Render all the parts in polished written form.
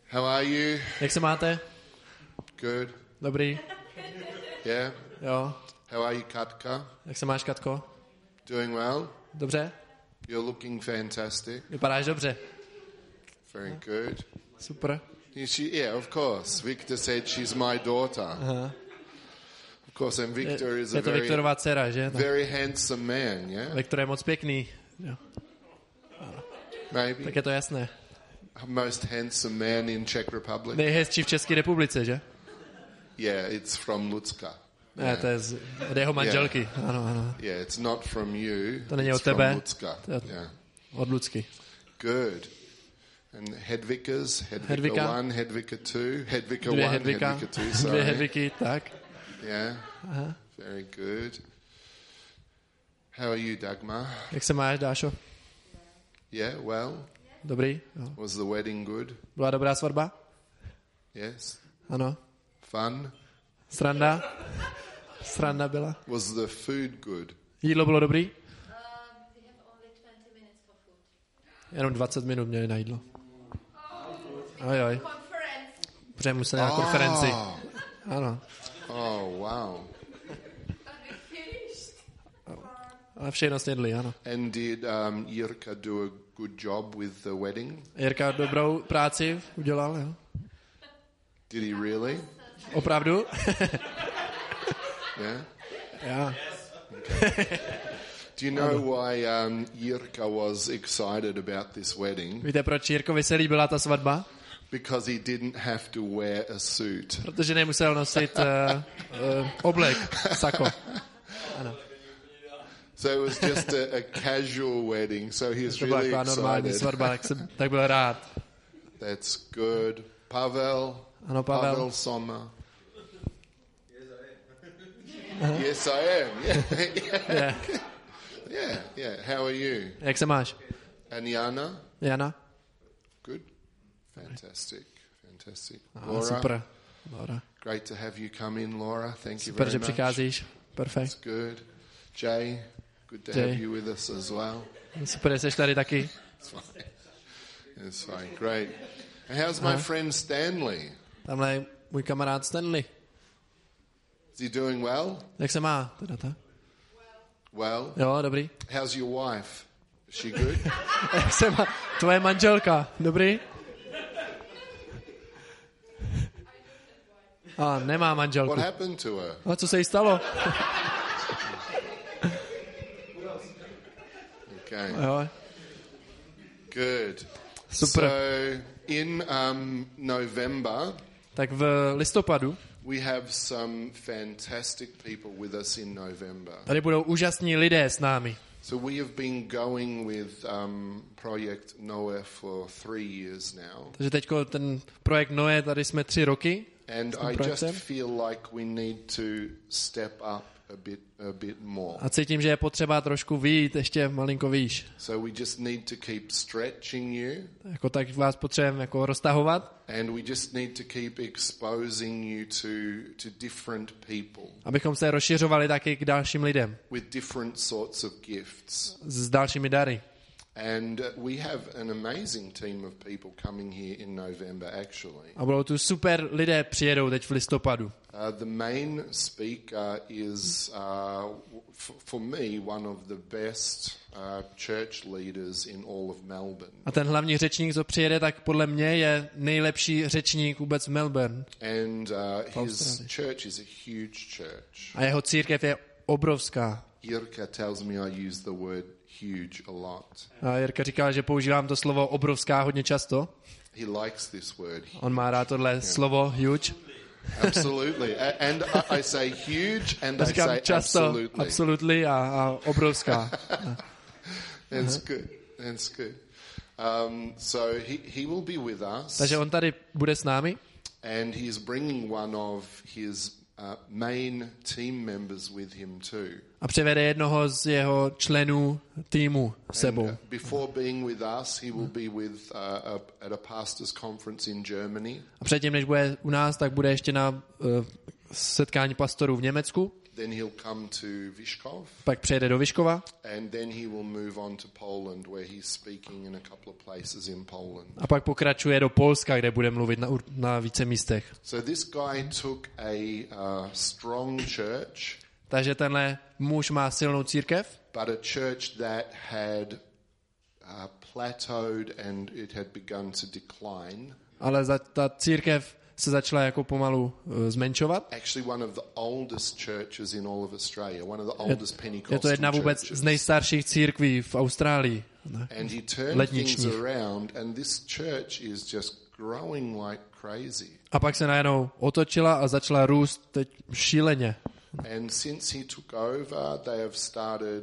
How are you? Jak se máte? Good. Dobrý? Yeah. Jo. How are you, Katka? Jak se máš, Katko? Doing well? Dobře? You're looking fantastic. Vypadáš dobře. Very good. Super. Yeah, of course. Victor said she's my daughter. Aha. Of course, and Victor is a Je to Viktorová dcera, že? very handsome man, yeah? Viktor je moc pěkný. Jo. Maybe. Tak je to jasné. Most handsome man in Czech Republic. Nejhezčí v České republice, že? Yeah, it's from Lucka. Ne, to je od jeho manželky. Ano, ano. Yeah, it's not from you. To není it's od tebe. From Lucka. Yeah. Od Lucky. Good. And Hedvikas, Hedvika Hedvika. 1, Hedvika 2, Hedvika 1, Dvě Hedvika. Hedvika 2, Dvě sorry. Hedviky, tak. Yeah, Aha. very good. How are you, Dagmar? Jak se máš, Dášo? Yeah, well. Dobrý? Jo. Was the wedding good? Byla dobrá svatba? Yes. Ano. Fun? Sranda? Sranda byla. Was the food good? Jídlo bylo dobrý? We have only 20 minutes for food. Jenom 20 minut měli na jídlo. Ojoj. Conference. Protože museli na konferenci. Ano. Oh, wow. Ale všechno snědli, ano. And did Jirka do a good job with the wedding? Jirka dobrou práci udělal, jo. Did he really? Opravdu? Yeah. Já. Do you know why Jirka was excited about this wedding? Víte, proč Jirkovi se líbila ta svatba? Because he didn't have to wear a suit. Protože nemusel nosit oblek, sako. Ano. So it was just a casual wedding. So he was To byla really taková normální excited. svatba, tak byl rád. That's good. Pavel? Ano, Pavel. Pavel Sommer. Yes, I am. Yeah. Yeah. How are you? Jak se máš? And Jana? Jana? Good. Fantastic. Super. Laura. Great to have you come in, Laura. Thank you Super, very že much. přicházíš. Perfekt. That's good. Jay, good to Jay. have you with us as well. Super, že jsi tady taky. It's fine. Great. And how's my friend Stanley? Tamhle je můj kamarád Stanley. Is he doing well? Jak se má? Teda ta? Well. Jo, dobrý. How's your wife? Is she good? Jak se má? Tvoje manželka. Dobrý? A nemá manželku. What happened to her? A co se jí stalo? Okay. Jo. Good. Super. So in November, Tak v listopadu we have some fantastic people with us in November. tady budou úžasní lidé s námi. So we have been going with Project Noah for 3 years now. Takže teďko ten projekt Noé, tady jsme 3 roky. And I just feel like we need to step up a bit more. A cítím, že je potřeba trošku vyjít ještě malinko výš. So we just need to keep stretching you. Jako tak vás potřebujeme jako roztahovat. And we just need to keep exposing you to different people. Abychom se rozšiřovali taky k dalším lidem. With different sorts of gifts. S dalšími dary. And we have an amazing team of people coming here in November, actually. A budou tu super lidé, přijedou teď v listopadu. The main speaker is, for me, one of the best church leaders in all of Melbourne. A ten hlavní řečník, co přijede, tak podle mě je nejlepší řečník vůbec v Melbourne. And his church is a huge church. A jeho církev je obrovská. Jirka tells me I use the word huge a lot. A Jirka říká, že používám to slovo obrovská hodně často. He likes this word. On má rád tohle slovo huge. Absolutely. And I say huge and I say často absolutely. Absolutely a obrovská. That's good. That's good. So he will be with us. Takže on tady bude s námi. And he is bringing one of his main team members with him too. A přivede jednoho z jeho členů týmu s sebou. Before being with us, he will be with at a pastors' conference in Germany. A předtím, než bude u nás, tak bude ještě na setkání pastorů v Německu. then he'll come to Vyškov, pak přejede do Vyškova and then he will move on to Poland, where he's speaking in a couple of places in Poland. a pak pokračuje do Polska, kde bude mluvit na více místech. So this guy took a strong church, Takže tenhle muž má silnou církev, but a church that had plateaued and it had begun to decline. ale ta církev se začala jako pomalu zmenšovat. Actually one of the oldest churches in all of Australia, one of the oldest Pentecostal Je to jedna vůbec churches. z nejstarších církví v Austrálii. And he turned things around, and this church is just growing like crazy. A pak se najednou otočila a začala růst teď šíleně. And since he took over, they have started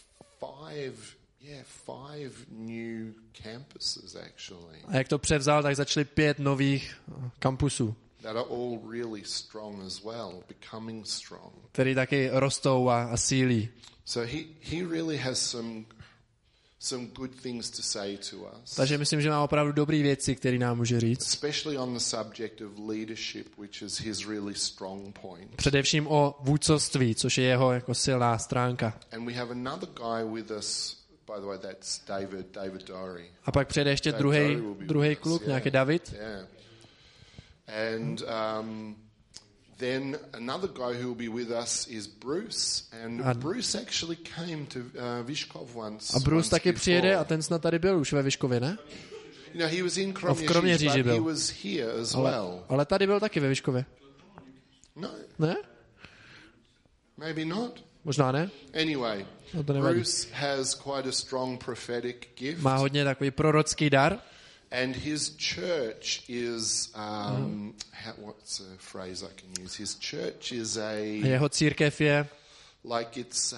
five new campuses actually. A jak to převzal, tak začaly 5 nových kampusů, That are all really strong as well, becoming strong. které taky rostou a sílí. So he really has some good things to say to us. Takže myslím, že má opravdu dobré věci, které nám může říct. Especially on the subject of leadership, which is his really strong point. Především o vůdcovství, což je jeho jako silná stránka. And we have another guy with us, by the way, that's David Dory. A pak přijde ještě druhý kluk, nějaký David. Yeah. And then another guy who will be with us is Bruce. And Bruce actually came to Vyškov once. A Bruce taky before. přijede a ten snad tady byl už ve Vyškově, ne? You know, he was in v Kroměříži but he byl. was here as well. Ale tady byl taky ve Vyškově. No, Ne? maybe not. Možná ne? Anyway, No to nevadí. Bruce has quite a strong prophetic gift. Má hodně takový prorocký dar. And his church is, what's a phrase I can use? His church is A jeho církev je like it's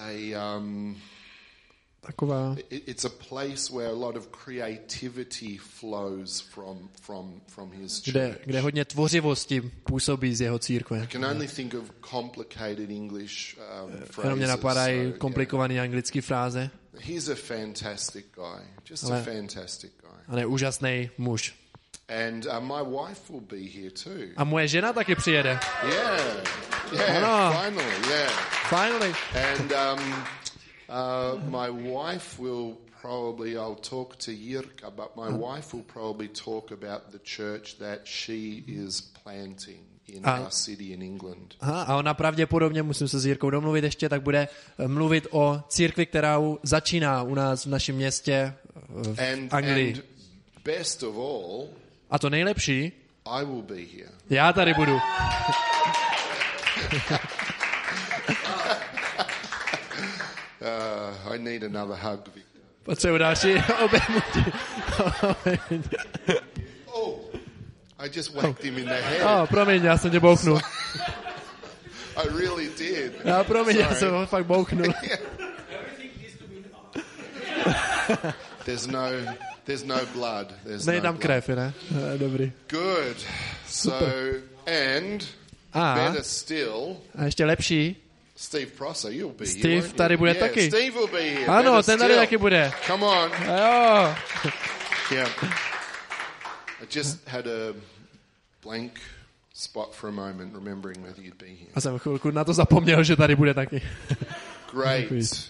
taková, it's a place where a lot of creativity flows from his church. kde hodně tvořivosti působí z jeho církve. I can only think of complicated English phrases. Jenom mě napadají so, komplikované anglické fráze. He's a fantastic guy, just a fantastic guy. Ale je úžasný muž. And my wife will be here too. A moje žena taky přijede. Yeah, finally. Finally. And my wife will probably, I'll talk to Jirka, but my wife will probably talk about the church that she is planting in our city in England. Aha, a ona pravděpodobně, musím se s Jirkou domluvit ještě, tak bude mluvit o církvi, která začíná u nás v našem městě v Anglii. And best of all, A to nejlepší, I will be here. já tady budu. I need another hug, Victor. Potřebuji další obejmutí. Oh, I just whacked him in the head. Promiň, já jsem tě bouchnul. I really did. Já promiň, já jsem ho fakt bouchnul. There's no blood. Nej tam krev, ne? Dobrý. Good. So, and better still, a ještě lepší, Steve Prosser, you'll be here. Steve tady bude taky. Steve will be here. Ano, ten tady taky bude. Come on. Jo. Yeah. I just had a blank spot for a moment, remembering whether you'd be here. A jsem chvilku na to zapomněl, že tady bude taky. Great.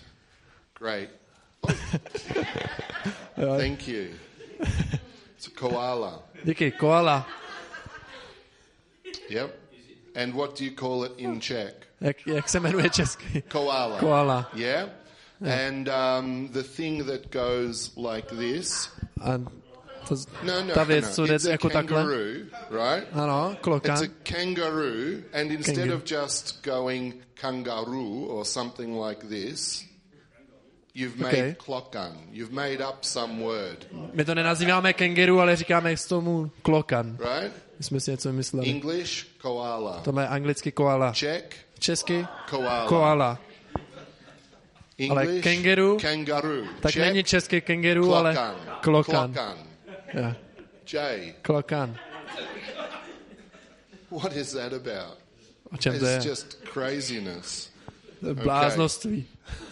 Oh. Thank you. It's a koala. Díky, koala. Yep. And what do you call it in Czech? Jak se jmenuje česky? Koala. Koala. Yeah? And the thing that goes like this. A to, No. ta věc, co jde It's a jako takhle. kangaroo, right? Ano, klokan. It's a kangaroo, and instead of just going kangaroo or something like this, you've made klokan. You've made up some word. My to nenazýváme kenguru, ale říkáme k tomu klokan. Right? My jsme si něco mysleli. English, koala. Tohle je anglicky koala. Czech, Česky koala. koala. English, ale kangaroo, tak Czech, není český kenguru, ale klokan. Yeah. Jay. Klokan. What is that about? O čem to je? It's just craziness. Bláznoství.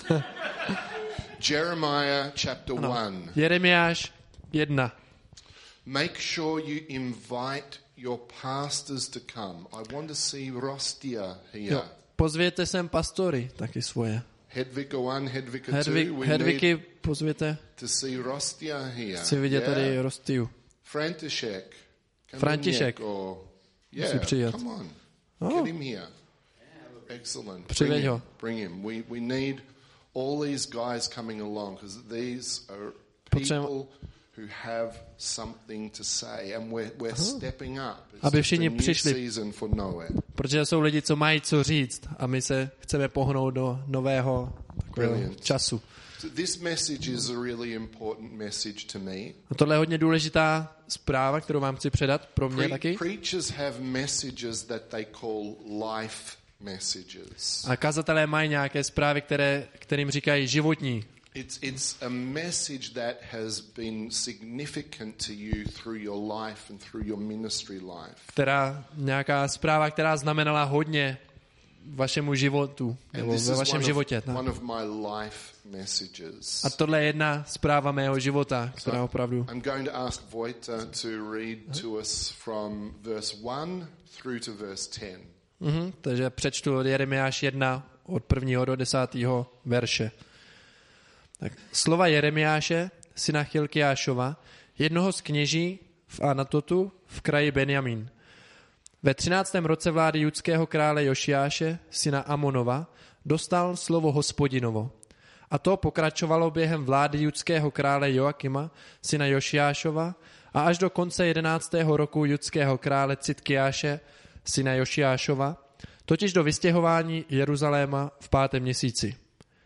Jeremiah chapter 1. Jeremiáš 1. Make sure you invite your pastors to come. I want to see Rostia here. pozvěte sem pastory, taky svoje. Hedvika 1, Hedvika 2. Hedviky pozvěte. To see Rostia here. Chci vidět tady Rostiu. František. František. Musí přijet. Come on. Get him here. Excellent. Přiveď ho. Bring him. We need all these guys coming along because these are people who have something to say and we're stepping up. Aby It's všichni just a new přišli. season for Noah. Protože jsou lidi, co mají co říct a my se chceme pohnout do nového takového času. So this message is a really important message to me. A tohle je hodně důležitá zpráva, kterou vám chci předat pro mě taky. Preachers have messages that they call life messages. A kazatelé mají nějaké zprávy, kterým říkají životní. It's a message that has been significant to you through your life and through your ministry life. Nějaká zpráva, která znamenala hodně vašemu životu, nebo ve vašem životě. One of my life messages. A tohle je jedna zpráva mého života, která opravdu... I'm going to ask Vojta to read to us from verse 1 through to verse 10. Takže přečtu od Jeremiáš 1 od 1. do 10. verše. Tak, slova Jeremiáše, syna Chilkiášova, jednoho z kněží v Anatotu v kraji Benjamín. Ve 13. roce vlády judského krále Jošiáše, syna Amonova, dostal slovo Hospodinovo. A to pokračovalo během vlády judského krále Joakima, syna Jošiášova, a až do konce 11. roku judského krále Citkiáše, syna Jošiášova, totiž do vystěhování Jeruzaléma v 5. měsíci.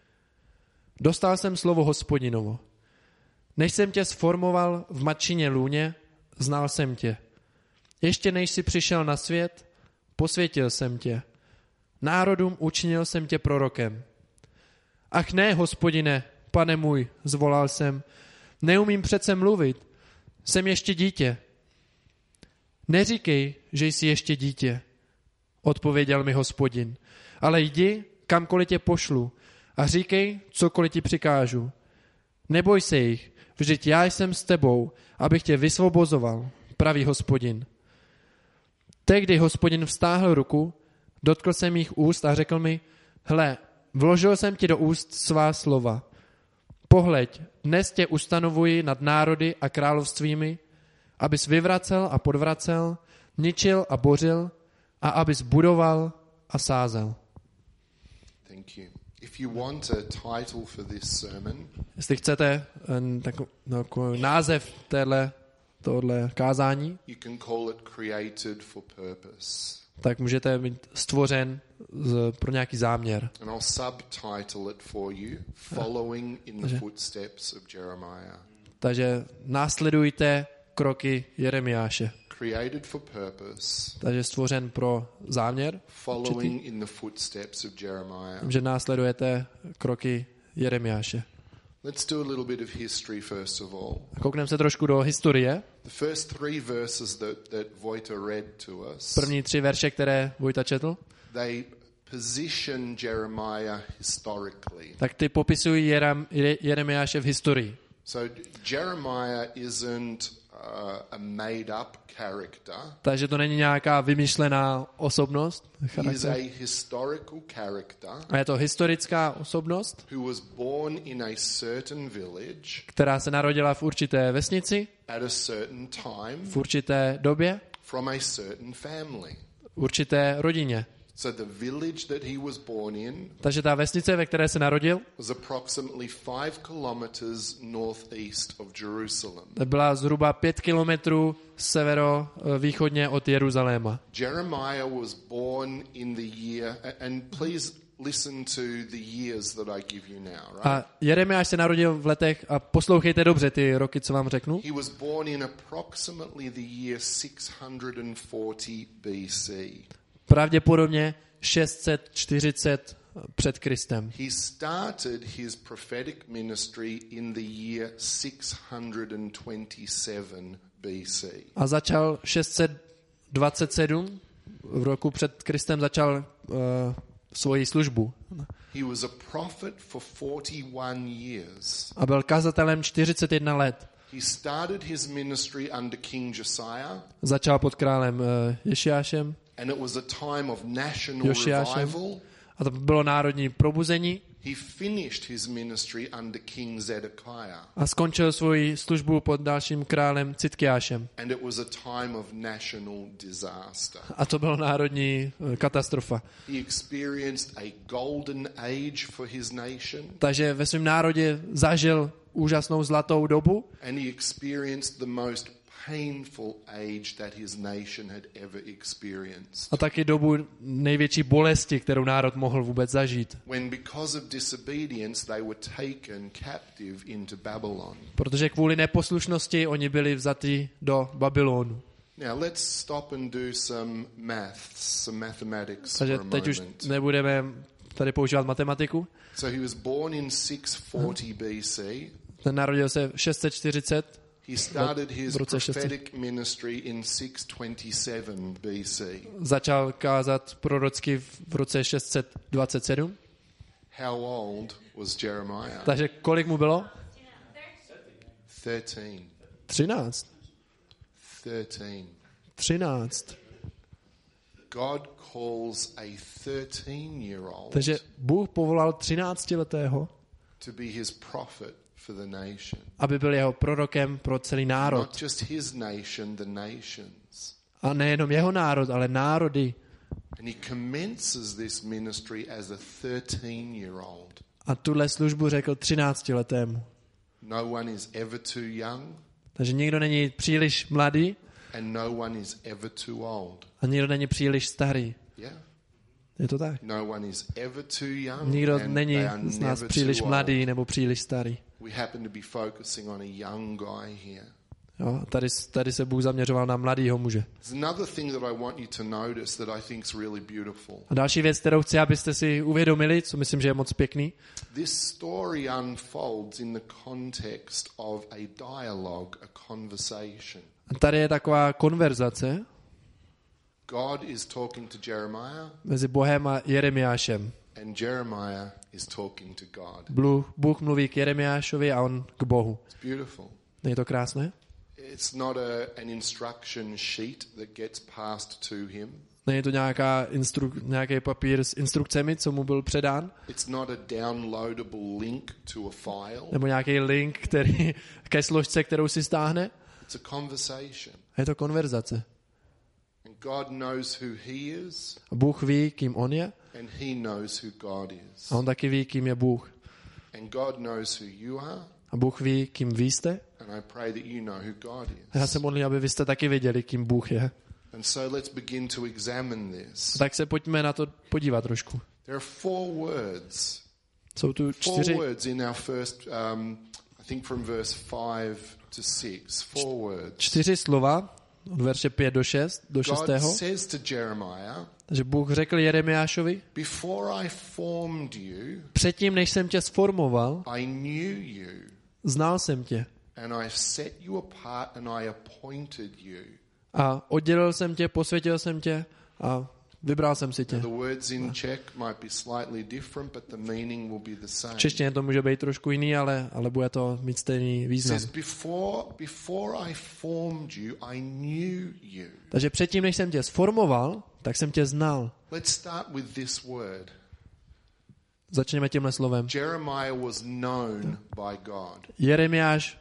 Dostal jsem slovo Hospodinovo. Než jsem tě sformoval v matčině lůně, znal jsem tě. Ještě než jsi přišel na svět, posvětil jsem tě. Národům učinil jsem tě prorokem. Ach ne, Hospodine, pane můj, zvolal jsem, neumím přece mluvit, jsem ještě dítě. Neříkej, že jsi ještě dítě, odpověděl mi Hospodin, ale jdi, kamkoliv tě pošlu, a říkej, cokoliv ti přikážu. Neboj se jich, vždyť já jsem s tebou, abych tě vysvobozoval, praví Hospodin. Tehdy Hospodin vztáhl ruku, dotkl jsem jich úst a řekl mi, hle, vložil jsem ti do úst svá slova. Pohleď, dnes tě ustanovuji nad národy a královstvími, abys vyvracel a podvracel, ničil a bořil a abys budoval a sázel. Thank you. If you want a title for this sermon, jestli chcete takový název tohle kázání, you can call it Created for Purpose. Tak můžete být stvořen pro nějaký záměr. And I'll subtitle it for you, Following in the Footsteps of Jeremiah. Takže následujte kroky Jeremiáše. Created for purpose. Takže stvořen pro záměr. Following in the footsteps of Jeremiah. Že následujete kroky Jeremiáše. Let's do a little bit of history first of all. Koukneme se trošku do historie. The first 3 verses that Vojta read to us. První 3 verše, které Vojta četl. They position Jeremiah historically. Tak ty popisují Jeremiáše v historii. So Jeremiah isn't a made-up character. Takže to není nějaká vymyšlená osobnost. He is a historical character. A je to historická osobnost, who was born in a certain village, která se narodila v určité vesnici, at a certain time, v určité době, from a certain family. v určité rodině. So the village that he was born in, takže ta vesnice, ve které se narodil, was approximately 5 kilometers northeast of Jerusalem. Byla zhruba 5 kilometrů severovýchodně od Jeruzaléma. Jeremiah was born in the year, and please listen to the years that I give you now, right? A Jeremiáš se narodil v letech, a poslouchejte dobře ty roky, co vám řeknu. He was born in approximately the year 640 BC. Pravděpodobně 640 před Kristem. He started his prophetic ministry in the year 627 BC. A začal 627 v roku před Kristem začal svoji službu. He was a prophet for 41 years. A byl kazatelem 41 let. He started his ministry under King Josiah. Začal pod králem Jošiášem. And it was a time of national revival. A to bylo národní probuzení. He finished his ministry under King Zedekiah. A skončil svoji službu pod dalším králem Citkiášem. And it was a time of national disaster. A to byla národní katastrofa. He experienced a golden age for his nation. Takže ve svém národě zažil úžasnou zlatou dobu. And he experienced the most painful age that his nation had ever experienced. A taky dobu největší bolesti, kterou národ mohl vůbec zažít. When because of disobedience they were taken captive into Babylon. Protože kvůli neposlušnosti oni byli vzati do Babylonu. Now let's stop and do some maths, some mathematics Takže for a teď už moment. nebudeme tady používat matematiku. So he was born in 640 BC. Ten narodil se v 640. He started his v roce prophetic ministry in 627 BC. Začal kázat prorocky v roce 627. How old was Jeremiah? Takže kolik mu bylo? 13. 13. 13. God calls a 13-year-old Takže Bůh povolal 13letého, to be his prophet for the nation. aby byl jeho prorokem pro celý národ. Not just his nation, the nations. A nejenom jeho národ, ale národy. And he commences this ministry as a 13-year-old. A tuhle službu řekl 13letému. No one is ever too young, Takže nikdo není příliš mladý and no one is ever too old. a nikdo není příliš starý. Yeah. Je to tak? No one is ever too young, Nikdo and není they are z nás never příliš too mladý old. nebo příliš starý. We happen to be focusing on a young guy here. Jo, tady se Bůh zaměřoval na mladýho muže. There's another thing that I want you to notice that I think is really beautiful. A další věc, kterou chci, abyste si uvědomili, co myslím, že je moc pěkný. This story unfolds in the context of a dialogue, a conversation. A tady je taková konverzace God is talking to Jeremiah, mezi Bohem a Jeremiášem. and Jeremiah is talking to God. Bůh mluví k Jeremiášovi a on k Bohu. It's beautiful. Není to krásné? It's not an instruction sheet that gets passed to him. Není to nějaký papír s instrukcemi, co mu byl předán? It's not a downloadable link to a file. Nebo nějaký link ke složce, kterou si stáhne? It's a conversation. Je to konverzace. And God knows who he is, A Bůh ví, kým on je, and he knows who God is. a on taky ví, kým je Bůh. And God knows who you are, A Bůh ví, kým vy jste. and I pray that you know who God A já is. se modlím, aby vy jste taky věděli, kým Bůh je. And so let's begin to examine this. Tak se pojďme na to podívat trošku. There are four words. Jsou tu Four 4 words in our first, I think from verse 5 to 6. Four words. slova od verše 5 do 6, do 6. God says to Jeremiah, Takže Bůh řekl Jeremiášovi, before I formed you, předtím, než jsem tě sformoval, I knew you, znal jsem tě and I set you apart and I appointed you. a oddělil jsem tě, posvětil jsem tě a vybral jsem si tě. The words in Czech might be slightly different, but the meaning will be the same. V češtině to může být trošku jiný, ale bude to mít stejný It význam. says, before I formed you, I knew you. Takže předtím, než jsem tě sformoval, tak jsem tě znal. Let's start with this word. Začněme tímhle slovem. Jeremiah was known by God. Jeremiáš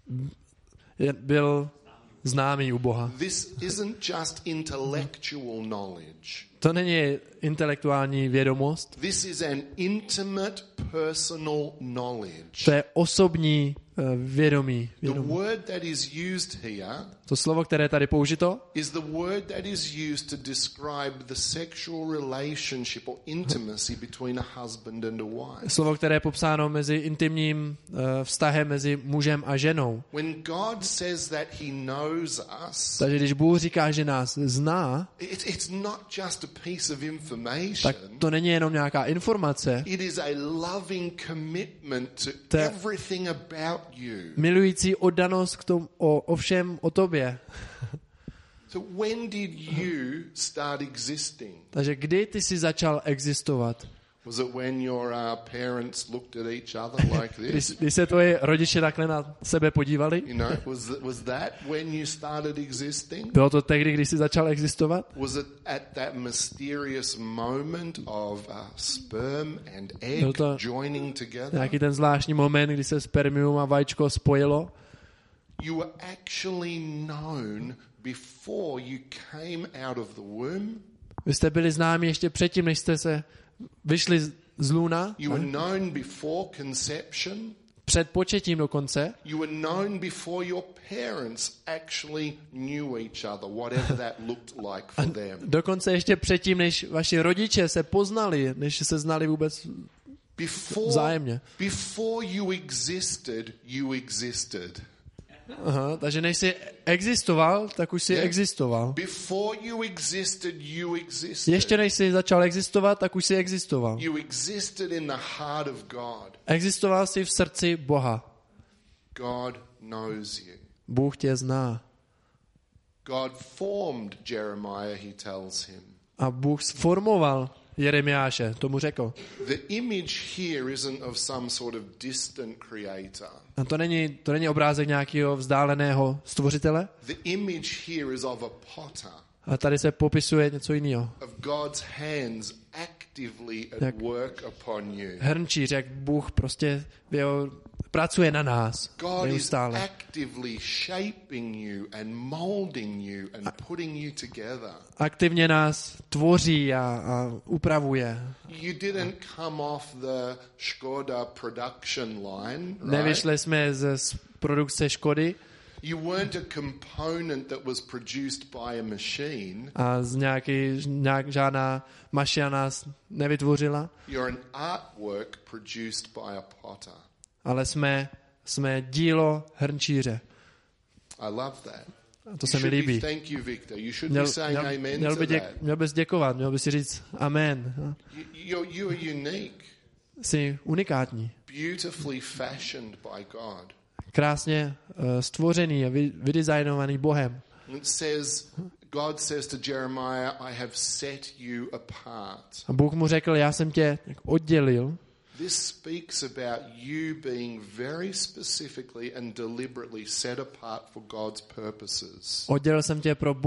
byl známý u Boha. This isn't just intellectual knowledge. To není intelektuální vědomost, This is an intimate personal knowledge. to je osobní vědomí. The word that is used here To slovo, které je tady použito, is the word that is used to describe the sexual relationship or intimacy between a husband and a wife. slovo, které je popsáno mezi intimním vztahem mezi mužem a ženou. When God says that he knows us, Takže když Bůh říká, že nás zná, it's not just a piece of tak information. to není jenom nějaká informace, It is a loving commitment to To je everything about you. milující oddanost k tomu, o všem o tobě. So when did you start existing? Takže kdy ty jsi začal existovat? Was it when your parents looked at each other like this? Když se tvoji rodiče takhle na sebe podívali, You know, was that when you started existing? bylo to tehdy, když jsi začal existovat? Was it at that mysterious moment of sperm and egg Byl to joining together? Nějaký ten zvláštní moment, kdy se spermium a vajíčko spojilo? You were actually known before you came out of the womb. Vy jste byli známi ještě předtím, než jste se vyšli z lůna, You were known before conception. před početím dokonce. You were known before your parents actually knew each other, whatever that looked like for them. Dokonce ještě předtím, než vaši rodiče se poznali, než se znali vůbec vzájemně. Before you existed. Aha, takže než jsi existoval, tak už jsi existoval. Before you existed. Ještě než jsi začal existovat, tak už jsi existoval. You existed in the heart of God. Existoval jsi v srdci Boha. God knows you. Bůh tě zná. God formed Jeremiah, he tells him. A Bůh sformoval Jeremiáše, tomu řekl. The image here isn't of some sort of distant creator. A to není obrázek nějakého vzdáleného stvořitele. The image here is of a potter. A tady se popisuje něco jiného. Of God's hands actively at work upon you. Hrnčíř, jak Bůh prostě pracuje na nás God is neustále. actively shaping you and molding you and putting you together. Aktivně nás tvoří a upravuje. You didn't come off the Škoda production line, right? Nevyšli jsme z produkce Škody You weren't a component that was produced by a machine. a žádná mašina nás nevytvořila, You're an artwork produced by a potter. ale jsme dílo hrnčíře. I love that. A to se mi líbí. Thank you, Victor. You should be saying amen to that. Měl bys děkovat, měl bys si říct amen. You are unique. Jsi unikátní. Beautifully fashioned by God. Krásně stvořený a vydesignovaný Bohem. God says to Jeremiah, I have set you apart. A Bůh mu řekl, já jsem tě oddělil. This speaks about you being very specifically and deliberately set apart for God's purposes. Oddělil jsem tě pro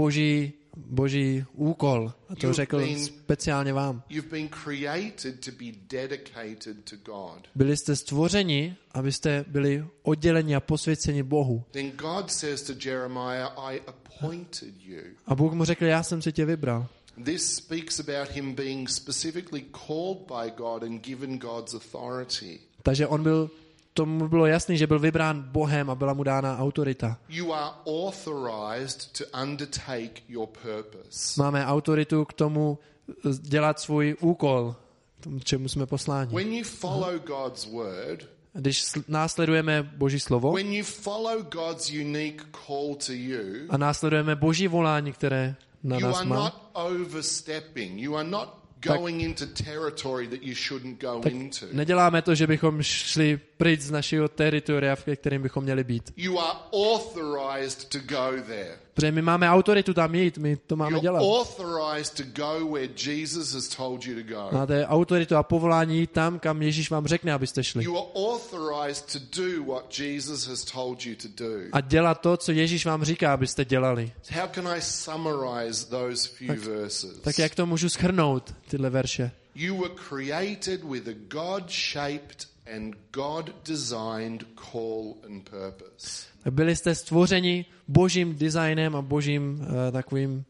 boží úkol. A to řekl speciálně vám. You've been created to be dedicated to God. Byli jste stvořeni, abyste byli odděleni a posvěceni Bohu. Then God says to Jeremiah, I appointed you. A Bůh mu řekl, já jsem si tě vybral. This speaks about him being specifically called by God and given God's authority. Takže tomu bylo jasný, že byl vybrán Bohem a byla mu dána autorita. You are authorized to undertake your purpose. Máme autoritu k tomu dělat svůj úkol, k čemu jsme posláni. When you follow God's word, když následujeme Boží slovo when you follow God's unique call to you, a následujeme Boží volání, které na you nás are má, not overstepping. You are not going into territory that you shouldn't go into. Neděláme to, že bychom šli pryč z našeho teritoria, v kterém bychom měli být. You are authorized to go there. Protože my máme autoritu tam jít, my to máme dělat. You're authorized to go where Jesus has told you to go. Máte autoritu a povolání jít tam, kam Ježíš vám řekne, abyste šli. You are authorized to do what Jesus has told you to do. A dělat to, co Ježíš vám říká, abyste dělali. How can I summarize those few verses? Tak jak to můžu shrnout, tyhle verše? You were created with a God-shaped and God-designed call and purpose. Byli jste stvořeni Božím designem a Božím takovým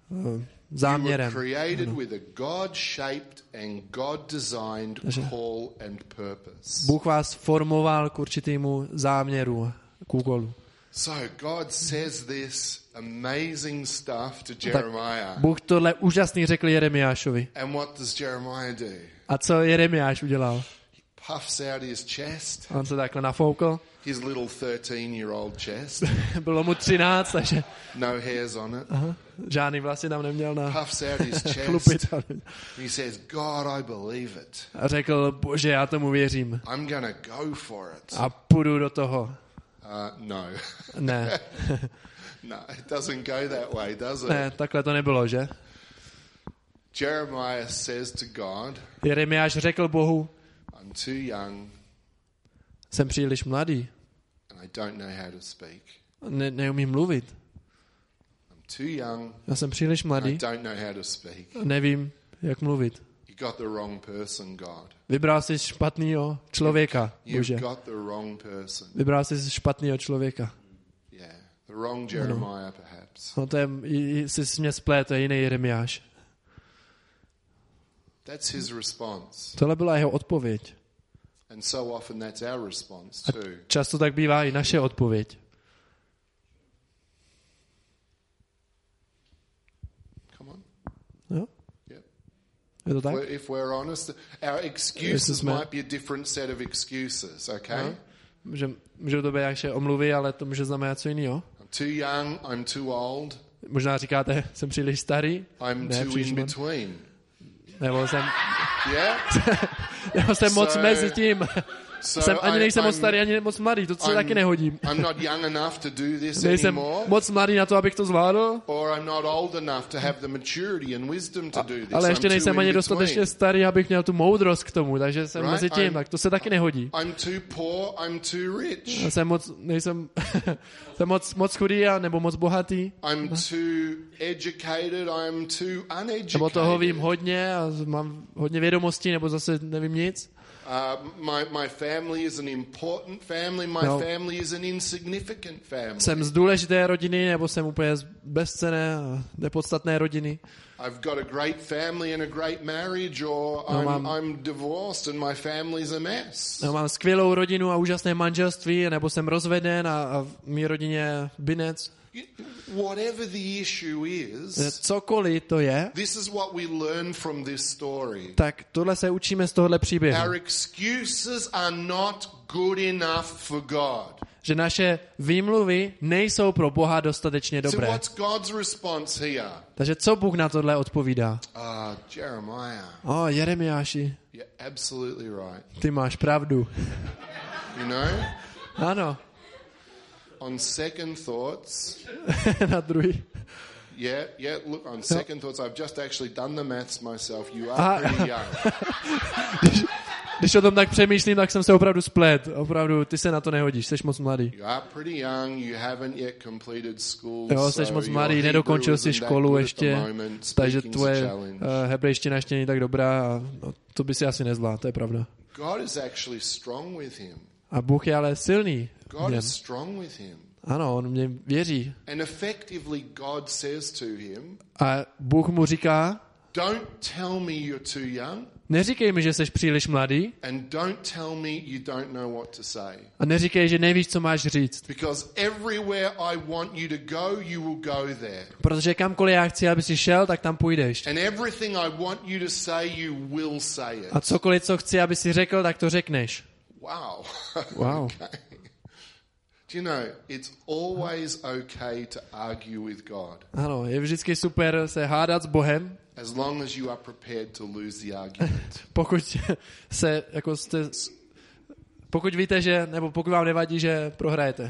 záměrem. You were created with a God-shaped and God-designed call and purpose. Bůh vás formoval k určitému záměru, k úkolu. So God says this amazing stuff to Jeremiah. Bůh tohle úžasný řekl Jeremiášovi. And what does Jeremiah do? A co Jeremiáš udělal? He puffs out his chest. On se takhle nafoukl. His little 13-year-old chest. Bylo mu 13, takže No hairs on it. žádný vlasy tam neměl na Puffs out his chlupit. chest. He says, God, I believe it. A řekl, Bože, já tomu věřím. I'm gonna go for it. A půjdu do toho. No. Ne, No, it doesn't go that way, does it? ne, takhle to nebylo, že? Jeremiah says to God, Jeremiáš řekl Bohu, I'm too young jsem příliš mladý, and I don't know how to speak. Neumím mluvit. I'm too young Já jsem příliš and I mladý don't know how to speak. a nevím, jak mluvit. You got the wrong person, God. Vybral jsi špatnýho člověka, Bože. You've got the wrong person. Vybral jsi špatnýho člověka. Yeah, the wrong Jeremiah perhaps. No to je, jsi mě splet, to je jiný Jeremiáš. That's his response. Tohle byla jeho odpověď. And so often that's our response too. Často tak bývá i naše odpověď. Come on. Jo? Yep. Je to tak? If we're honest, our excuses might be a different set of excuses, okay? Můžou to být naše omluvy, ale to může znamenat co jiného. I'm too young, I'm too old, Možná říkáte, jsem příliš starý, I'm too in between. nebo jsem Yeah? moc mezi tím. Jsem ani nejsem moc starý, ani moc mladý, to se taky nehodím. I'm not young enough to do this Nejsem anymore. moc mladý na to, abych to zvládl, Or I'm not old enough to have the maturity and wisdom to do this. ale ještě I'm nejsem too ani in dostatečně between. starý, abych měl tu moudrost k tomu, takže jsem Right? mezi tím, tak to se taky nehodí. I'm too poor, I'm too rich. Já jsem jsem moc chudý nebo moc bohatý, I'm too educated, I'm too nebo toho vím uneducated. hodně a mám hodně vědomostí, nebo zase nevím nic. My family is an important family, my No. family is an insignificant family. Jsem z důležité rodiny, nebo jsem úplně z bezcenné a nepodstatné rodiny. I've got a great family and a great marriage, or I'm divorced and my family's a mess. No, mám skvělou rodinu a úžasné manželství, nebo jsem rozveden a v mé rodině je binec. Whatever the issue is, Cokoliv to je, this is what we learn from this story. tak tohle se učíme z tohohle příběhu. Our excuses are not good enough for God. Že naše výmluvy nejsou pro Boha dostatečně So dobré. what's God's response here? Takže co Bůh na tohle odpovídá? Jeremiah, Jeremiáši, you're absolutely right. ty máš pravdu. You know, Ano, on second thoughts, na druhý. look, on second thoughts, I've just actually done the maths myself. You are pretty young. Když o tom tak přemýšlím, tak jsem se opravdu splet. Opravdu, ty se na to nehodíš, jsi moc mladý. You are pretty young, you haven't yet completed school. Jo, jsi moc mladý, nedokončil jsi školu ještě, takže tvoje hebrejština ještě není tak dobrá a to by si asi nezvládl, to je pravda. God is actually strong with him. A Bůh je ale silný. God is strong with him. Ano, on mě věří. And effectively God says to him, A Bůh mu říká, don't tell me you're too young, neříkej mi, že jsi příliš mladý and don't tell me you don't know what to say. a neříkej, že nevíš, co máš říct. Because everywhere I want you to go, you will go there. Protože kamkoliv já chci, aby si šel, tak tam půjdeš. And everything I want you to say, you will say it. A cokoliv, co chci, aby si řekl, tak to řekneš. Wow. Wow. Okay. Do you know, it's always okay to argue with God, Ano, je vždycky super se hádat s Bohem, as long as you are prepared to lose the argument. pokud víte, že, nebo pokud vám nevadí, že prohrajete.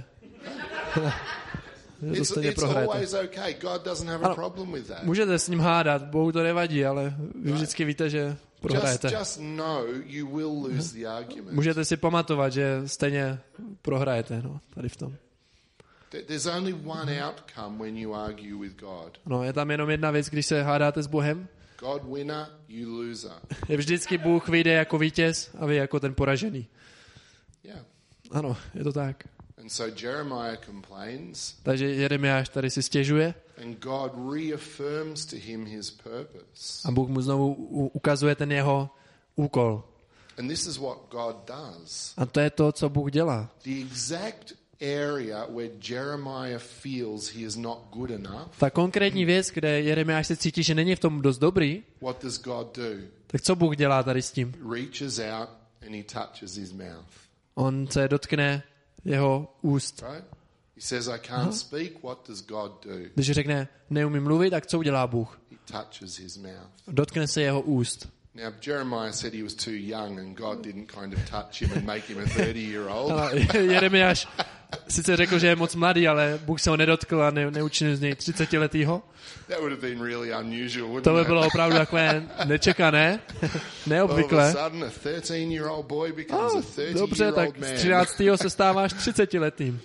It's always okay. God doesn't have a problem with that. Můžete s ním hádat, Bohu to nevadí, ale vy vždycky víte, že prohrajete. Just know you will lose the argument. Můžete si pamatovat, že stejně prohrajete, no, tady v tom. There's only one outcome when you argue with God. No, je tam jenom jedna věc, když se hádáte s Bohem. God winner, you loser. Je vždycky Bůh vyjde jako vítěz a vy jako ten poražený. Yeah. Ano, je to tak. And so Jeremiah complains, Takže Jeremiáš tady si stěžuje and God reaffirms to him his purpose. a Bůh mu znovu ukazuje ten jeho úkol. And this is what God does. A to je to, co Bůh dělá. The exact area where Jeremiah feels he is not good enough, Ta konkrétní věc, kde Jeremiáš se cítí, že není v tom dost dobrý, what does God do? tak co Bůh dělá tady s tím? Reaches out and he touches his mouth. On se dotkne jeho úst. Right? He says, I can't speak. What does God do? Když řekne, neumím mluvit, tak co udělá Bůh? He touches his mouth. Dotkne se jeho úst. Now, Jeremiah said he was too young and God didn't kind of touch him and make him a 30-year-old. Jeremiáš sice řekl, že je moc mladý, ale Bůh se ho nedotkl a neučinil z něj 30letýho. That would have been really unusual, wouldn't To by it? bylo opravdu takové nečekané, neobvyklé. All of a sudden, a 13-year-old boy becomes a Dobře, 30-year-old tak man. z 13. se stáváš 30letým.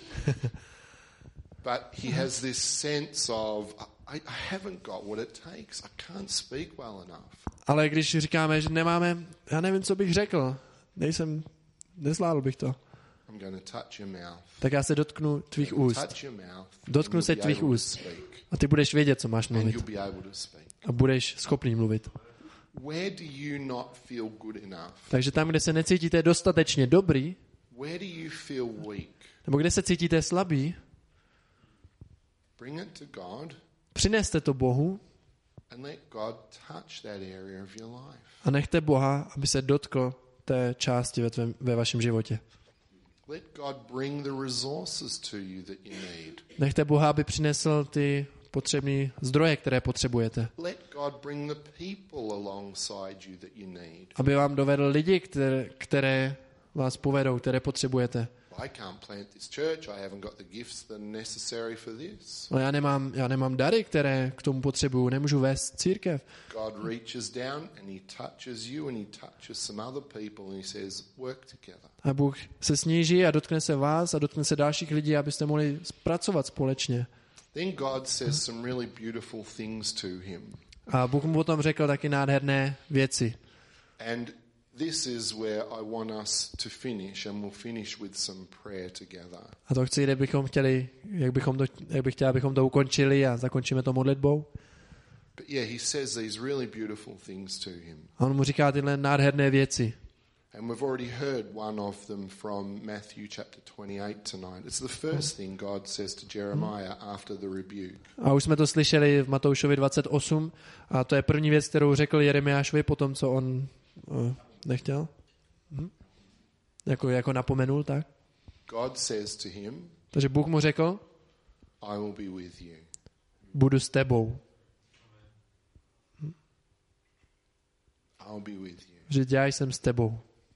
But he has this sense of, I haven't got what it takes. I can't speak well enough. Ale když říkáme, že nemáme, já nevím, co bych řekl, nezvládl bych to, I'm going to touch your mouth. tak já se dotknu tvých úst. Touch your mouth. Dotknu and se you'll be tvých able to úst. speak. A ty budeš vědět, co máš And mluvit. you'll be able to speak. A budeš schopný mluvit. Where do you not feel good enough? Takže tam, kde se necítíte dostatečně dobrý, Where do you feel weak? nebo kde se cítíte slabý, Bring it to God přineste to Bohu and let God touch that area of your life. a nechte Boha, aby se dotkl té části ve vašem životě. Let God bring the resources to you that you need. Nechte Boha, aby přinesl ty potřebné zdroje, které potřebujete. Let God bring the people alongside you that you need. Aby vám dovedl lidi, které vás povedou, které potřebujete. I can't plant this church. I haven't got the gifts that are necessary for this. Ale já nemám dary, které k tomu potřebuju. Nemůžu vést církev. God reaches down and he touches you and he touches some other people and he says, work together. A Bůh se sníží a dotkne se vás a dotkne se dalších lidí, abyste mohli pracovat společně. Then God says some really beautiful things to him. A Bůh mu potom řekl taky nádherné věci. And this is where I want us to finish, and we'll finish with some prayer together. A to chci, jak bych chtěl, abychom to ukončili a zakončíme to modlitbou. But yeah, he says these really beautiful things to him. A on mu říká tyhle nádherné věci. And we've already heard one of them from Matthew chapter 28 tonight. It's the first thing God says to Jeremiah after the rebuke. A už jsme to slyšeli v Matoušovi 28 a to je první věc, kterou řekl Jeremiášovi po tom, co on nechtěl. Jako napomenul, tak. God says to him, Takže Bůh mu řekl, I will be with you. budu s tebou. I'll be with you. Že já jsem s tebou.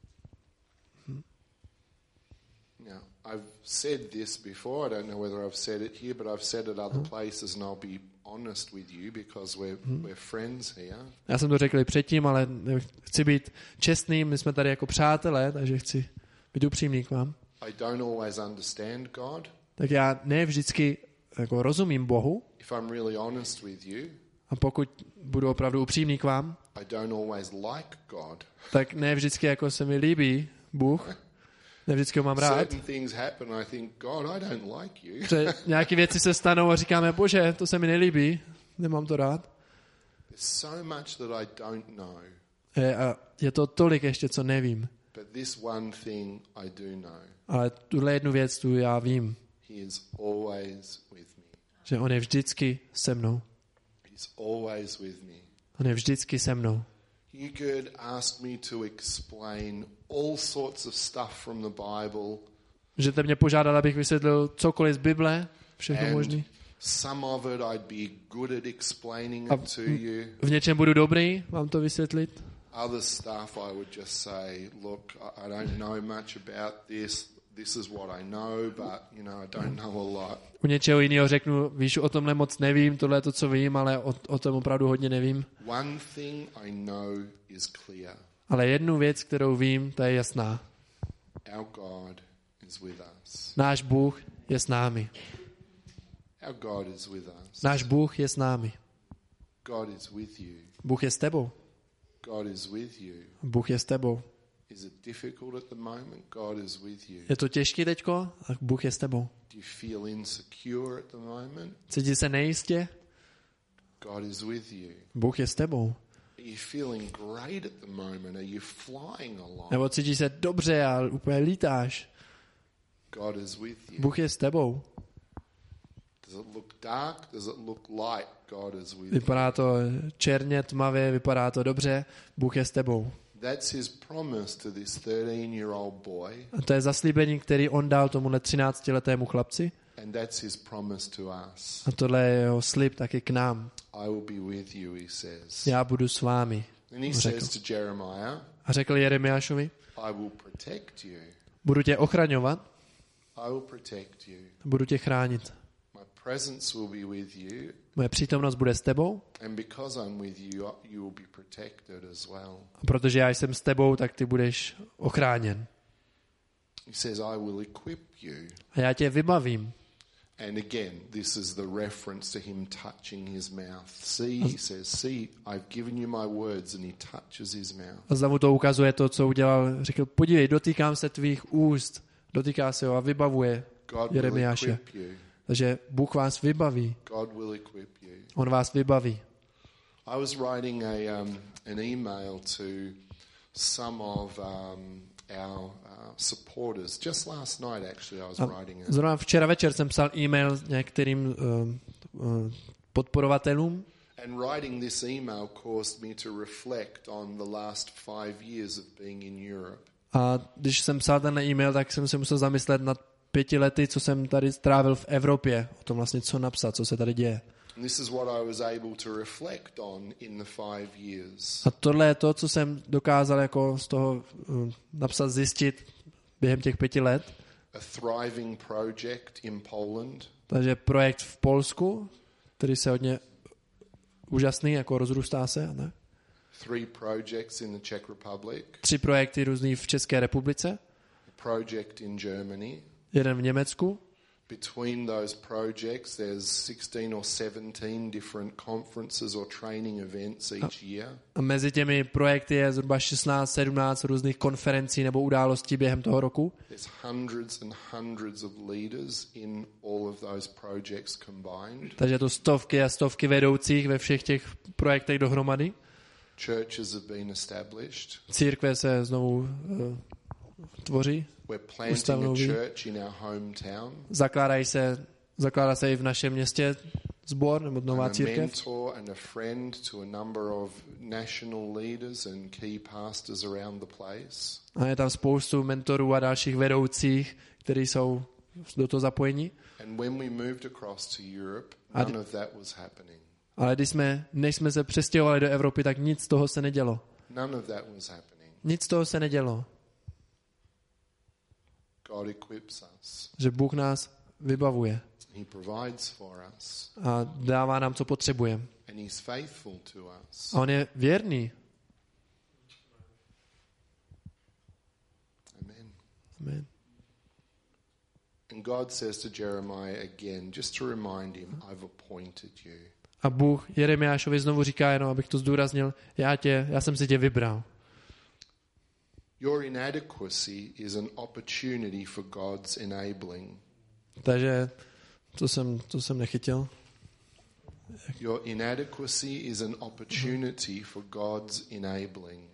Now, I've said this before. I don't know whether I've said it here, but I've said it other places, and I'll be honest with you because we're friends here. Já jsem to řekl i předtím, ale chci být čestný, my jsme tady jako přátelé, takže chci být upřímný k vám. I don't always understand God. Tak já ne vždycky jako rozumím Bohu If I'm really honest with you, a pokud budu opravdu upřímný k vám, I don't always like God. tak ne vždycky jako se mi líbí Bůh, ne vždycky ho mám rád. Certain things happen, I think, God, I don't like you. Že nějaké věci se stanou a říkáme, Bože, to se mi nelíbí, nemám to rád. There's so much that I don't know, A je to tolik ještě, co nevím. but this one thing I do know. Ale tuhle jednu věc tu já vím, He is always with me. že on je vždycky se mnou. He's always with me. On je vždycky se mnou. You could ask me to explain all sorts of stuff from the Bible, Můžete mě požádat, abych vysvětlil cokoliv z Bible, všechno and možný. some of it I'd be good at explaining A it to you. v něčem budu dobrý vám to vysvětlit. Other stuff I would just say, look, I don't know much about this. This is what I know, but, you know, I don't know a lot. U něčeho jiného řeknu, víš, o tomhle moc nevím, tohle je to, co vím, ale o tom opravdu hodně nevím. One thing I know is clear. Ale jednu věc, kterou vím, ta je jasná. Our God is with us. Náš Bůh je s námi. Our God is with us. Náš Bůh je s námi. God is with you. Bůh je s tebou. God is with you. Bůh je s tebou. Is it difficult at the moment? God is with you. Je to těžký teďko? A Bůh je s tebou. Do you feel insecure at the moment? Cítíš se nejistě? God is with you. Bůh je s tebou. Are you feeling great at the moment? Are you flying along? Nebo cítíš se dobře a úplně lítáš? God is with you. Bůh je s tebou. Does it look dark? Does it look light? God is with you. Vypadá to černě, tmavě, vypadá to dobře. Bůh je s tebou. That's his promise to this 13-year-old boy, A to je zaslíbení, který on dal tomuhle 13letému chlapci. and that's his promise to us. A tohle je jeho slib taky k nám. I will be with you, he says. Já budu s vámi. And he řekl. says to Jeremiah, A řekl Jeremiášovi, I will protect you. budu tě ochraňovat, I will protect you. budu tě chránit. My presence will be with you, Moje přítomnost bude s tebou, and because I'm with you, you will be protected as well. a protože já jsem s tebou, tak ty budeš ochráněn. He says, I will equip you. A já tě vybavím. And again, this is the reference to him touching his mouth. See, he says, see, I've given you my words, and he touches his mouth. A znovu to ukazuje to, co udělal. Řekl, podívej, dotýkám se tvých úst. Dotýká se ho a vybavuje God will Jeremiáše. equip you. Takže Bůh vás vybaví. God will equip you. On vás vybaví. I was writing an email to some of our supporters. Just last night, actually, I was writing it. Zrovna včera večer jsem psal e-mail některým podporovatelům. And writing this email caused me to reflect on the last 5 years of being in Europe. A když jsem psal ten e-mail, tak jsem se musel zamyslet nad 5 lety, co jsem tady strávil v Evropě. O tom vlastně, co napsat, co se tady děje. And this is what I was able to reflect on in the 5 years. A tohle je to, co jsem dokázal jako z toho napsat, zjistit během těch 5 let. A thriving project in Poland. Takže projekt v Polsku, který se hodně úžasný, jako rozrůstá se. Ne? 3 projects in the Czech Republic. 3 projekty různý v České republice. A project in Germany. Jeden v Německu. Between those projects, there's 16 or 17 different conferences or training events each year. A mezi těmi projekty je zhruba 16-17 různých konferencí nebo událostí během toho roku. There's hundreds and hundreds of leaders in all of those projects combined. Takže to stovky a stovky vedoucích ve všech těch projektech dohromady. Churches have been established. Církve se znovu tvoří. We're planting a church in our hometown. Zakládá se i v našem městě sbor nebo nová I'm a církev. mentor and a friend to a number of national leaders and key pastors around the place. A je tam spoustu mentorů a dalších vedoucích, kteří jsou do toho zapojení. And when we moved across to Europe, none of that was happening. Ale než jsme se přestěhovali do Evropy, tak nic z toho se nedělo. None of that was happening. Nic z toho se nedělo. God equips us. Že Bůh nás vybavuje He provides for us. a dává nám, co potřebujeme. And he's faithful to us. A on je věrný. Amen. Amen. And God says to Jeremiah again, just to remind him, I've appointed you. A Bůh Jeremiášovi znovu říká, jenom abych to zdůraznil, já jsem si tě vybral. Your inadequacy is an opportunity for God's enabling. Takže to jsem nechytil. Your inadequacy is an opportunity for God's enabling.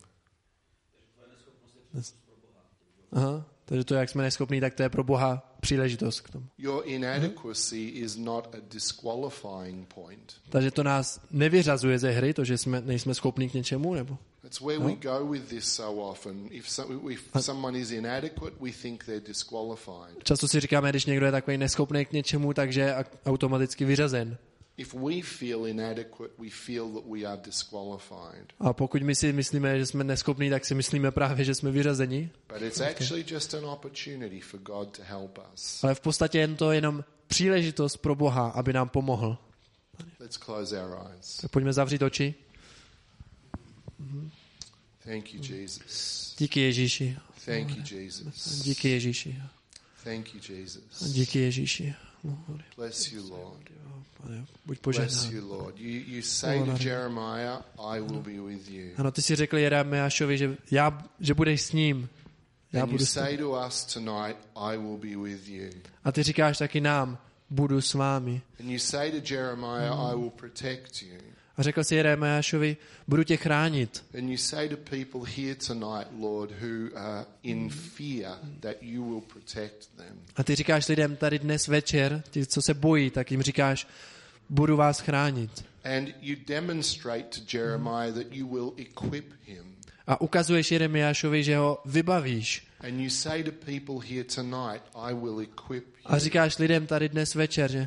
Aha, takže to, jak jsme neschopní, tak to je pro Boha příležitost k tomu. Your inadequacy is not a disqualifying point. Takže to nás nevyřazuje ze hry, to, že nejsme schopní k něčemu, nebo? That's where we go with this so often. If someone is inadequate, we think they're disqualified. Často si říkáme, když někdo je takový neschopný k něčemu, takže je automaticky vyřazen. If we feel inadequate, we feel that we are disqualified. A pokud my si myslíme, že jsme neschopní, tak si myslíme právě, že jsme vyřazeni. But it's actually just an opportunity for God to help us. Ale v podstatě je to jenom příležitost pro Boha, aby nám pomohl. Let's close our eyes. Tak pojďme zavřít oči. Thank you, Jesus. Díky Ježíši. Thank you, Jesus. Díky Ježíši. Thank you, Jesus. Díky Ježíši. Bless you, Lord. Pane, buď Bless požehnán. you, Lord. You say to Jeremiah, I will be with you. Ano, ty si řekl Jeremiášovi, že budeš s ním. Já And you budu s ním. say to us tonight, I will be with you. A ty říkáš taky nám, budu s vámi. And you say to Jeremiah, I will protect you. A řekl si Jeremiášovi, budu tě chránit. And you say to people here tonight, Lord, who are in fear, that you will protect them. A ty říkáš lidem tady dnes večer, ti, co se bojí, tak jim říkáš, budu vás chránit. And you demonstrate to Jeremiah that you will equip him. A ukazuješ Jeremiášovi, že ho vybavíš. And you say to people here tonight, I will equip you. A říkáš lidem tady dnes večer, že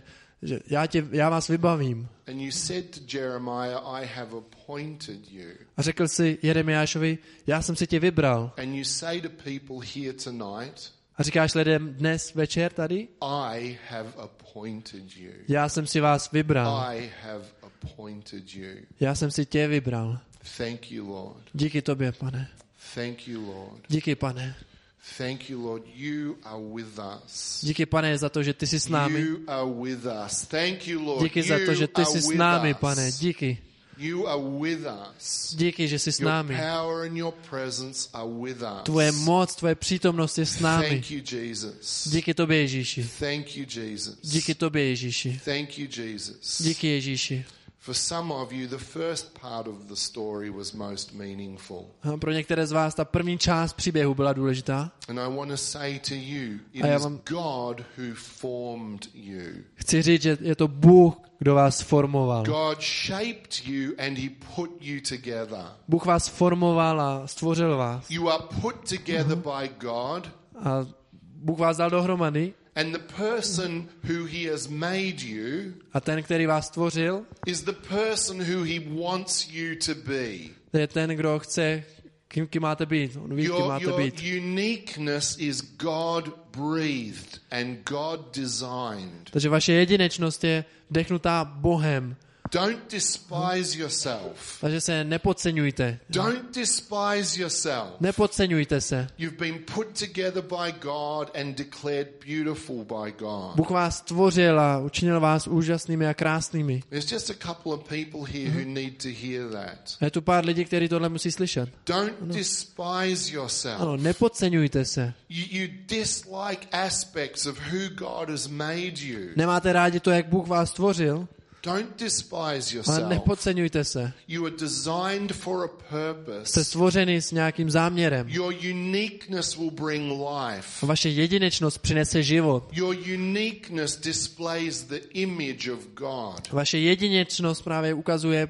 že já vás vybavím. And you said to Jeremiah, I have appointed you. A řekl si Jeremiášovi, já jsem si tě vybral. And you say to people here tonight, A říkáš lidem dnes večer tady, I have appointed you. já jsem si vás vybral. I have appointed you. Já jsem si tě vybral. Thank you, Lord. Díky tobě, pane. Thank you, Lord. Díky, pane. Thank you, Lord. You are with us. Díky, pane, za to, že ty jsi s námi. You are with us. Thank you, Lord. Díky za to, že ty jsi s námi, pane. Díky. You are with us. Díky, že jsi s Your námi. power and your presence are with us. Tvoje moc, tvoje přítomnost je s námi. Thank you, Jesus. Díky tobě, Ježíši. Thank you, Jesus. Díky tobě, Ježíši. Thank you, Jesus. Díky, Ježíši. For some of you, the first part of the story was most meaningful. A pro některé z vás ta první část příběhu byla důležitá. And I want to say to you, it A já is vám- God who formed you. Chci říct, že je to Bůh, kdo vás formoval. God shaped you and he put you together. Bůh vás formoval a stvořil vás. You are put together by God, A Bůh vás dal dohromady. and the person who he has made you A ten, který vás stvořil, is the person who he wants you to be. to je ten, kdo chce, kým máte být. On ví, kým Your máte být. uniqueness is God breathed and God designed. Takže vaše jedinečnost je vdechnutá Bohem. Don't despise yourself. Takže se nepodceňujte. Don't despise yourself. Nepodceňujte se. You've been put together by God and declared beautiful by God. Bůh vás stvořil a učinil vás úžasnými a krásnými. There's just a couple of people here who need to hear that. A je tu pár lidí, kteří tohle musí slyšet. Don't despise yourself. Ano, nepodceňujte se. You dislike aspects of who God has made you. Nemáte rádi to, jak Bůh vás stvořil, Don't despise ale yourself. nepodceňujte se. You are designed for a Jste purpose. stvořeni s nějakým záměrem. Your uniqueness will bring A life. vaše jedinečnost přinese život. Your uniqueness displays the image of God. Vaše jedinečnost právě ukazuje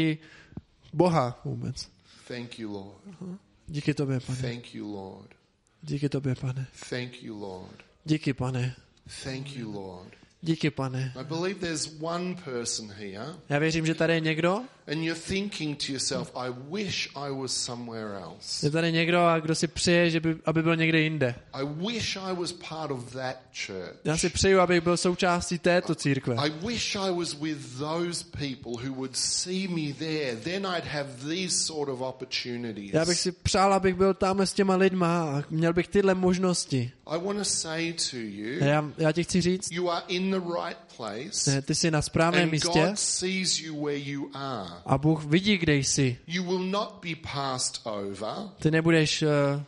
Boha vůbec. Thank you, Lord. Díky tobě, pane. Thank you, Lord. Díky tobě, pane. Thank you, Lord. Díky, pane. Thank you, Lord. Díky, pane. I believe there's one person here, Já věřím, že tady je někdo. and you're thinking to yourself, I wish I was somewhere else. Je tady někdo, a kdo si přeje, aby byl někde jinde. I wish I was part of that church. Já si přeju, abych byl součástí této církve. I wish I was with those people who would see me there. Then I'd have these sort of opportunities. Já bych si přál, abych byl tam s těma lidma a měl bych tyhle možnosti. I want to say to you, A já ti chci říct, you are in the right place, ty jsi na správném and místě God sees you where you are. a Bůh vidí, kde jsi. You will not be passed over. Ty nebudeš,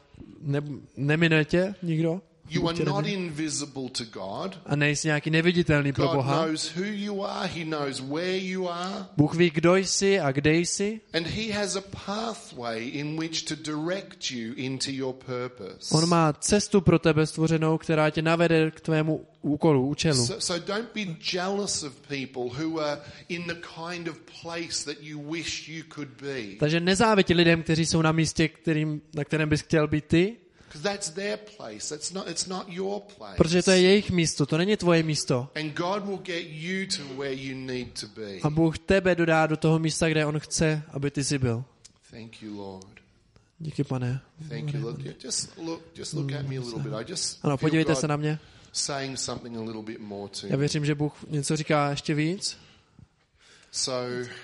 nemine tě nikdo. You Bůh are tě not nemine. invisible to God. A nejsi nějaký neviditelný pro God Boha. knows who you are. He knows where you are. Bůh ví, kdo jsi a kde jsi. And he has a pathway in which to direct you into your purpose. On má cestu pro tebe stvořenou, která tě navede k tvému úkolu, účelu. So don't be jealous of people who are in the kind of place that you wish you could be. Takže nezávidí lidem, kteří jsou na místě, na kterém bys chtěl být ty, Because that's their place. It's not your place. protože to je jejich místo, to není tvoje místo. And God will get you to where you need to be. A Bůh tebe dodá do toho místa, kde on chce, aby ty jsi byl. Thank you, Lord. Díky, pane. Thank you. Just look at me a little bit. I just Ano, feel podívejte se God na mě. saying something a little bit more to Já me. věřím, že Bůh něco říká ještě víc. So,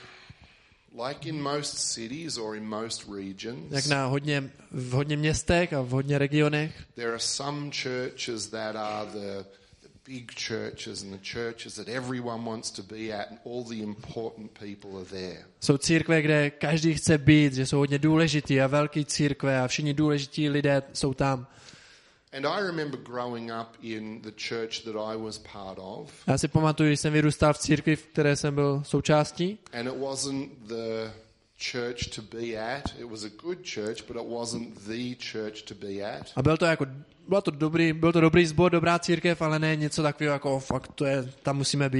like in most cities or in most regions, Jak v hodně městech a v hodně regionech. there are some churches that are the big churches and the churches that everyone wants to be at and all the important people are there. Jsou církve, kde každý chce být, že jsou hodně důležitý a velký církve a všichni důležití lidé jsou tam. And I remember growing up in the church that I was part of, Já si pamatuju, že jsem vyrůstal v církvi, v které jsem byl součástí. and it wasn't the church to be at. It was a good church, but it wasn't the church to be at. A byl to dobrý sbor, dobrá církev, ale ne něco takového jako fakt tam musíme být. And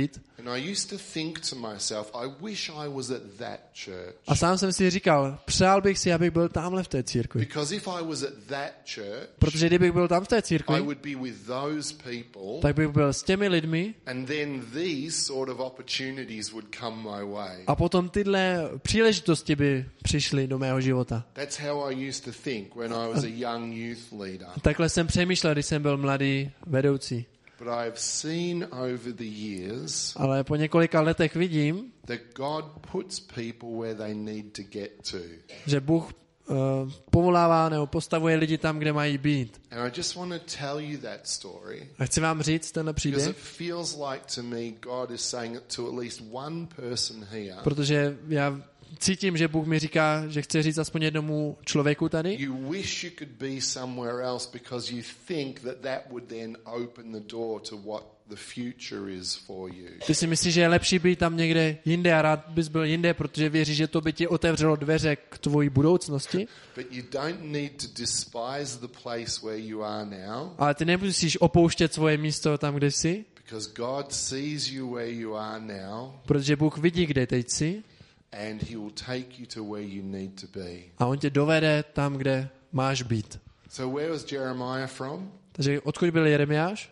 And I used to think to myself, I wish I was at that church. A sám jsem si říkal, přál bych si, abych byl tamhle v té církvi. Because if I was at that church, Protože kdybych byl tam v té I církvi, would be with those people, tak bych byl s těmi lidmi and then these sort of opportunities would come my way. a potom tyhle příležitosti by přišly do mého života. That's how I used to think when I was a young youth leader. Takhle jsem přemýšlel, když jsem byl mladý vedoucí. But I have seen over the years Ale po několika letech vidím, that God puts people where they need to get to. že Bůh povolává nebo postavuje lidi tam, kde mají být. And I just want to tell you that story A chci vám říct tenhle because příběh, it feels like to me God is saying it to at least one person here. protože já cítím, že Bůh mi říká, že chce říct aspoň jednomu člověku tady. You wish you could be somewhere else because you think that that would then open the door to what the future is for you. Ty si myslíš, že je lepší být tam někde jinde a rád bys byl jinde, protože věříš, že to by ti otevřelo dveře k tvojí budoucnosti. But you don't need to despise the place where you are now Ale ty nemusíš opouštět svoje místo tam, kde jsi, because God sees you where you are now protože Bůh vidí, kde teď jsi and he will take you to where you need to be. a on tě dovede tam, kde máš být. So where was Jeremiah from? Takže odkud byl Jeremiáš?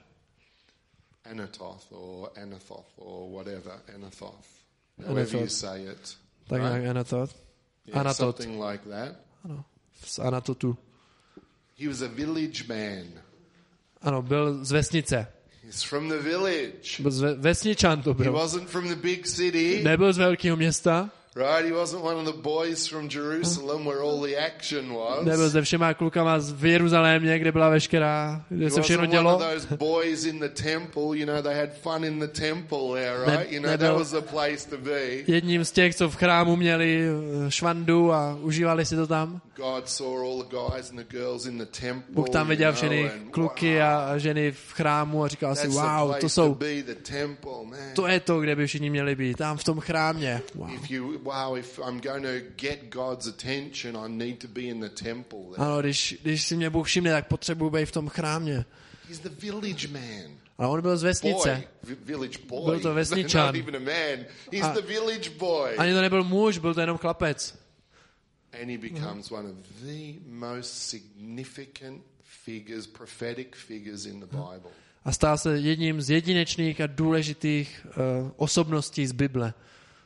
Anathoth or Anathoth or whatever, Anathoth. However you say it. Tak Right? nějak Anatot. Yeah, Anatot. something like that. Ano, z Anatotu. He was a village man. Ano, byl z vesnice. He's from the village. Byl vesničan to He byl. wasn't from the big city. Nebyl z velkého města, Right, he wasn't one of the boys from Jerusalem where all the action was. nebyl se všema klukama v Jeruzalémě, kde byla veškerá, kde He se všechno wasn't one of dělo. those boys in the temple, you know, they had fun in the temple there, right? You know, that nebyl was the place to be. Jedním z těch, co v chrámu měli švandu a užívali si to tam. God saw all the guys and the girls in the temple. Bůh tam viděl you know, všechny and kluky a ženy v chrámu a říkal si, that's the wow, place to to jsou, be, the temple, man. to je to, kde by všichni měli být, tam v tom chrámě. Wow. If I'm going to get God's attention, I need to be in the temple there. Ano, když si mě Bůh všimne, tak potřebuji být v tom chrámě. He's the village man. A on byl z vesnice. Village boy. Byl to vesničan. Not even a man. He's the village boy. Ani to nebyl muž, byl to jenom chlapec. And he becomes one of the most significant figures, prophetic figures in the Bible. A stal se jedním z jedinečných a důležitých osobností z Bible.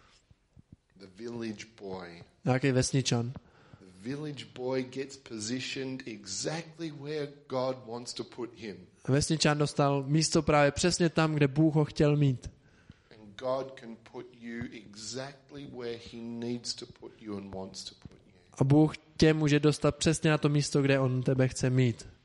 The village boy. Nějaký vesničan. The village boy gets positioned exactly where God wants to put him. A vesničan dostal místo právě přesně tam, kde Bůh ho chtěl mít. And God can put you exactly where he needs to put you and wants to put you. A Bůh tě může dostat přesně na to místo, kde on tebe chce mít.